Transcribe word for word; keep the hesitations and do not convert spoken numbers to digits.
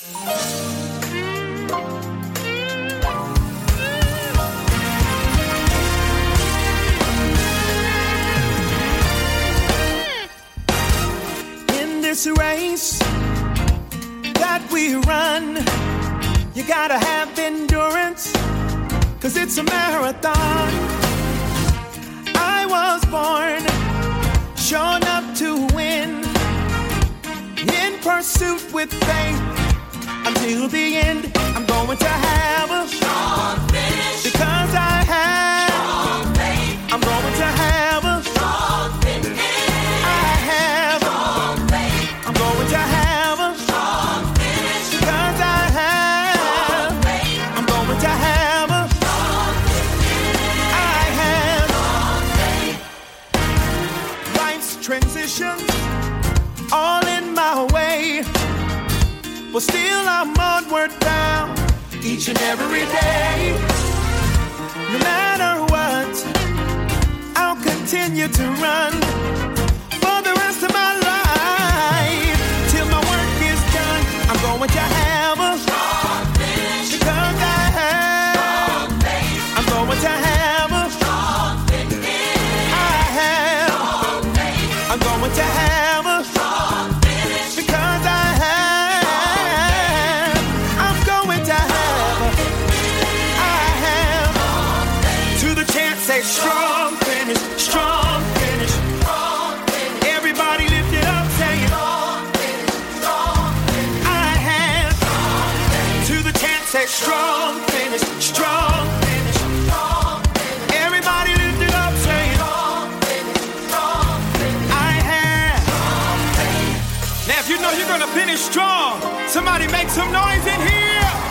In this race that we run, you gotta have endurance, 'cause it's a marathon. I was born sure enough to win, in pursuit with faith until the end. I'm going to have a strong finish, because I have strong faith. I'm going to have a strong finish. I have strong faith. I'm going to have a strong finish, because I have strong faith. I'm going to have a strong finish. I have strong faith. Life's transitions all in my way, but still I'm onward bound each and every day. No matter what, I'll continue to run for the rest of my life till my work is done. I'm going to have a strong finish, because I have strong faith. I'm going to have a strong finish. I have strong faith. I'm going to have a strong finish, because I have. I'm going to have. I have to the chance, say strong finish, strong finish. Everybody lift it up, say it. I have to the chance, say strong finish, strong finish. Everybody lift it up, say it. I have. Now if you know you're gonna finish strong, somebody make some noise in here.